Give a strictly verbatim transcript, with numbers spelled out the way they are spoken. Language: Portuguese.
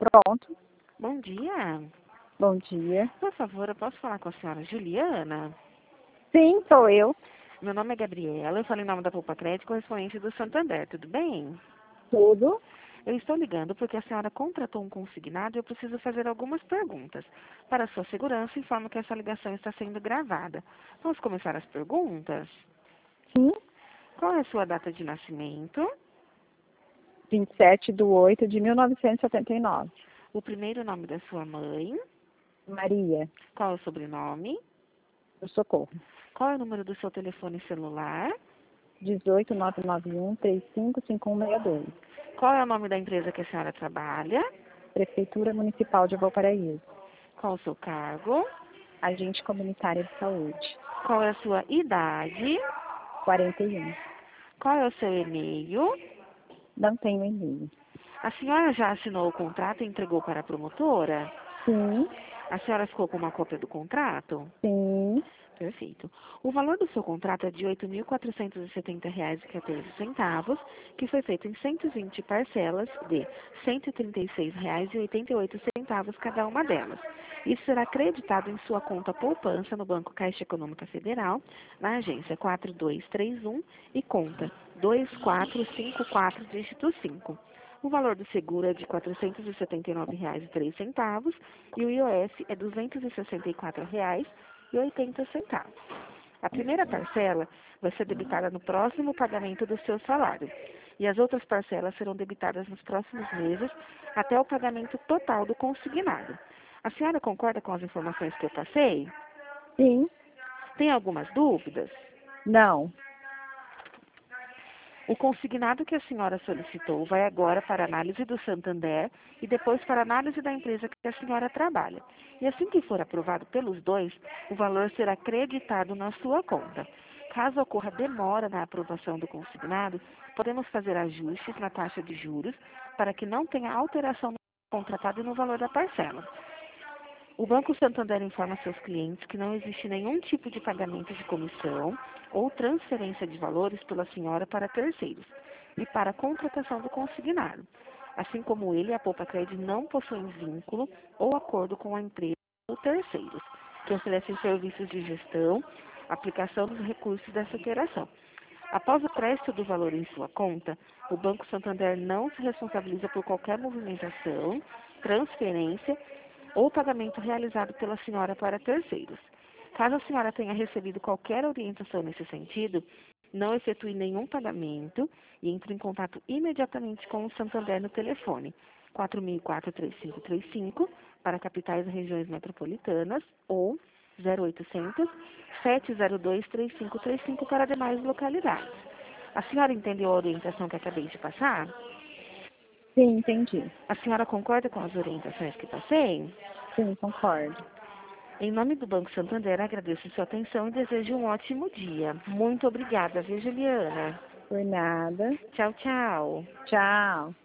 Pronto. Bom dia. Bom dia. Por favor, eu posso falar com a senhora Juliana? Sim, sou eu. Meu nome é Gabriela, eu falo em nome da Poupa Crédito, correspondente do Santander, tudo bem? Tudo. Eu estou ligando porque a senhora contratou um consignado e eu preciso fazer algumas perguntas. Para sua segurança, informo que essa ligação está sendo gravada. Vamos começar as perguntas? Sim. Qual é a sua data de nascimento? vinte e sete de oito de mil novecentos e setenta e nove. O primeiro nome da sua mãe? Maria, Qual é o sobrenome? do Socorro. Qual é o número do seu telefone celular? dezoito, nove nove um, três cinco cinco um seis dois. Qual é o nome da empresa que a senhora trabalha? Prefeitura Municipal de Valparaíso. Qual o seu cargo? Agente comunitária de saúde. Qual é a sua idade? quarenta e um. Qual é o seu e-mail? Não tenho e-mail. A senhora já assinou o contrato e entregou para a promotora? Sim, A senhora ficou com uma cópia do contrato? sim, Perfeito. O valor do seu contrato é de oito mil quatrocentos e setenta reais e quatorze centavos, que foi feito em cento e vinte parcelas de cento e trinta e seis reais e oitenta e oito centavos cada uma delas. Isso será creditado em sua conta poupança no Banco Caixa Econômica Federal, na agência quatro dois três um e conta dois quatro cinco quatro, dígito cinco. O valor do seguro é de quatrocentos e setenta e nove reais e três centavos e o I O S é duzentos e sessenta e quatro reais e oitenta centavos. A primeira parcela vai ser debitada no próximo pagamento do seu salário e as outras parcelas serão debitadas nos próximos meses até o pagamento total do consignado. A senhora concorda com as informações que eu passei? sim. Tem algumas dúvidas? Não. O consignado que a senhora solicitou vai agora para análise do Santander e depois para análise da empresa que a senhora trabalha. E assim que for aprovado pelos dois, o valor será creditado na sua conta. Caso ocorra demora na aprovação do consignado, podemos fazer ajustes na taxa de juros para que não tenha alteração no contratado e no valor da parcela. O Banco Santander informa seus clientes que não existe nenhum tipo de pagamento de comissão ou transferência de valores pela senhora para terceiros e para a contratação do consignado. Assim como ele, a Poupa Crédito não possui vínculo ou acordo com a empresa ou terceiros, que oferecem serviços de gestão, aplicação dos recursos dessa operação. Após o crédito do valor em sua conta, o Banco Santander não se responsabiliza por qualquer movimentação, transferência ou pagamento realizado pela senhora para terceiros. Caso a senhora tenha recebido qualquer orientação nesse sentido, não efetue nenhum pagamento e entre em contato imediatamente com o Santander no telefone quatro mil e quatro, três cinco três cinco para capitais e regiões metropolitanas ou zero oitocentos, sete zero dois, três cinco três cinco para demais localidades. A senhora entendeu a orientação que acabei de passar? Sim, entendi. A senhora concorda com as orientações que passei? Sim, concordo. Em nome do Banco Santander, agradeço sua atenção e desejo um ótimo dia. Muito obrigada, viu, Juliana? Por nada. Tchau, tchau. Tchau.